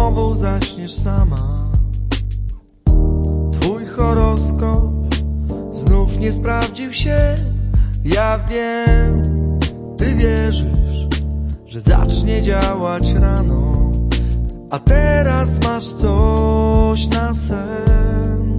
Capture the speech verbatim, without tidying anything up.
znowu zaśniesz sama. Twój horoskop znów nie sprawdził się. Ja wiem, ty wierzysz, że zacznie działać rano, a teraz masz coś na sen.